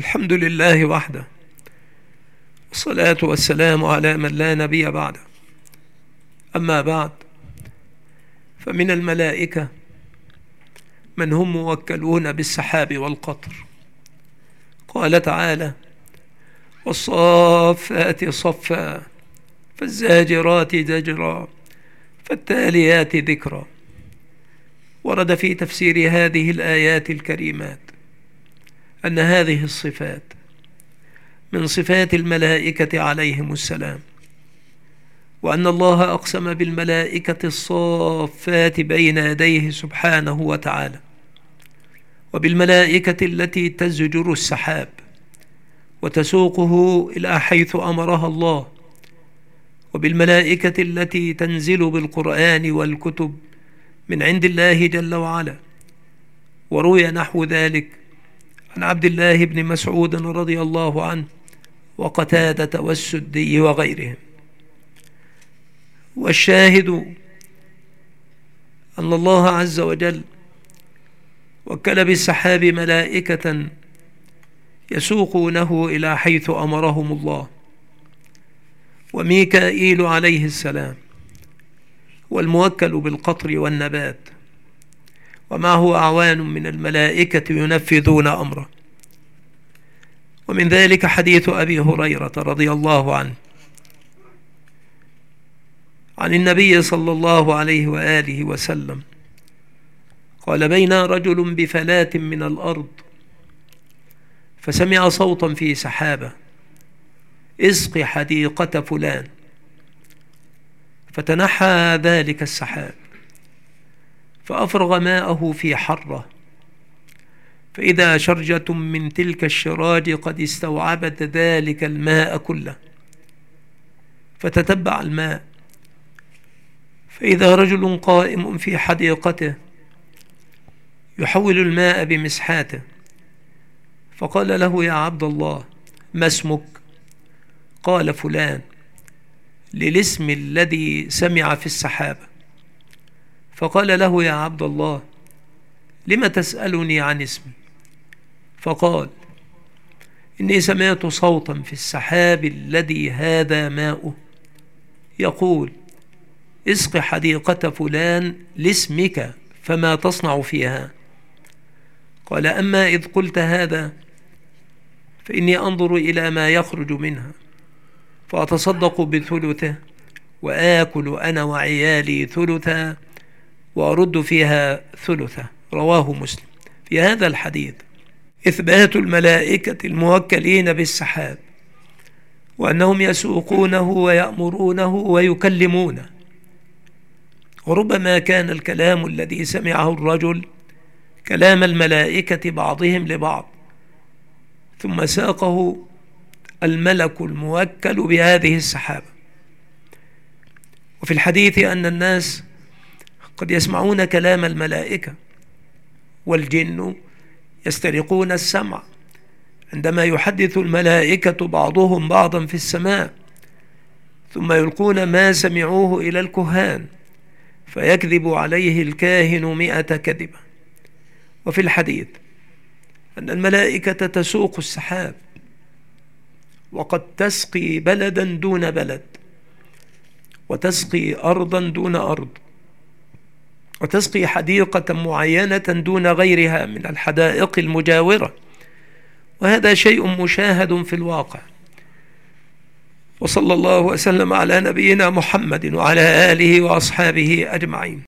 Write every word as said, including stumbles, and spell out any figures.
الحمد لله وحده، والصلاة والسلام على من لا نبي بعده. أما بعد، فمن الملائكة من هم موكلون بالسحاب والقطر. قال تعالى: والصافات صفا فالزاجرات زجرا فالتاليات ذكرا. ورد في تفسير هذه الآيات الكريمات أن هذه الصفات من صفات الملائكة عليهم السلام، وأن الله أقسم بالملائكة الصافات بين يديه سبحانه وتعالى، وبالملائكة التي تزجر السحاب وتسوقه إلى حيث أمرها الله، وبالملائكة التي تنزل بالقرآن والكتب من عند الله جل وعلا. وروي نحو ذلك عن عبد الله بن مسعود رضي الله عنه وقتادة والسدي وغيرهم. والشاهد أن الله عز وجل وكل بالسحاب ملائكة يسوقونه إلى حيث أمرهم الله. وميكائيل عليه السلام والموكل بالقطر والنبات، ومعه أعوان من الملائكة ينفذون أمره. ومن ذلك حديث أبي هريرة رضي الله عنه عن النبي صلى الله عليه وآله وسلم قال: بين رجل بفلاة من الأرض فسمع صوتا في سحابة: اسق حديقة فلان. فتنحى ذلك السحاب فأفرغ ماءه في حرة، فإذا شرجة من تلك الشراج قد استوعبت ذلك الماء كله. فتتبع الماء فإذا رجل قائم في حديقته يحول الماء بمسحاته، فقال له: يا عبد الله، ما اسمك؟ قال: فلان، للاسم الذي سمع في السحابة. فقال له: يا عبد الله، لم تسألني عن اسمي؟ فقال: إني سمعت صوتا في السحاب الذي هذا ماؤه يقول: اسق حديقة فلان لاسمك، فما تصنع فيها؟ قال: أما إذ قلت هذا فإني أنظر إلى ما يخرج منها فأتصدق بثلثه، وآكل أنا وعيالي ثلثا، وأرد فيها ثلثا. رواه مسلم. في هذا الحديث إثبات الملائكة الموكلين بالسحاب، وأنهم يسوقونه ويأمرونه ويكلمونه. وربما كان الكلام الذي سمعه الرجل كلام الملائكة بعضهم لبعض، ثم ساقه الملك الموكل بهذه السحابة. وفي الحديث أن الناس قد يسمعون كلام الملائكة، والجن يسترقون السمع عندما يحدث الملائكة بعضهم بعضا في السماء، ثم يلقون ما سمعوه إلى الكهان فيكذب عليه الكاهن مئة كذبة. وفي الحديث أن الملائكة تسوق السحاب، وقد تسقي بلدا دون بلد، وتسقي أرضا دون أرض، وتسقي حديقة معينة دون غيرها من الحدائق المجاورة. وهذا شيء مشاهد في الواقع. وصلى الله وسلم على نبينا محمد وعلى آله وأصحابه أجمعين.